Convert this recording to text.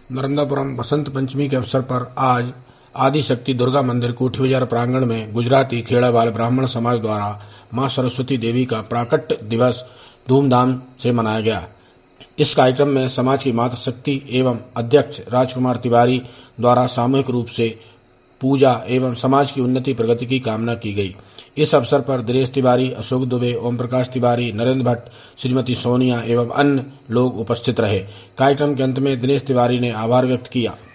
नर्मदापुरम बसंत पंचमी के अवसर पर आज आदिशक्ति दुर्गा मंदिर कोठी बाजार प्रांगण में गुजराती खेड़ा बाल ब्राह्मण समाज द्वारा मां सरस्वती देवी का प्राकट्य दिवस धूमधाम से मनाया गया। इस कार्यक्रम में समाज की माता शक्ति एवं अध्यक्ष राजकुमार तिवारी द्वारा सामूहिक रूप से पूजा एवं समाज की उन्नति प्रगति की कामना की गई। इस अवसर पर दिनेश तिवारी, अशोक दुबे, ओम प्रकाश तिवारी, नरेंद्र भट्ट, श्रीमती सोनिया एवं अन्य लोग उपस्थित रहे। कार्यक्रम के अंत में दिनेश तिवारी ने आभार व्यक्त किया।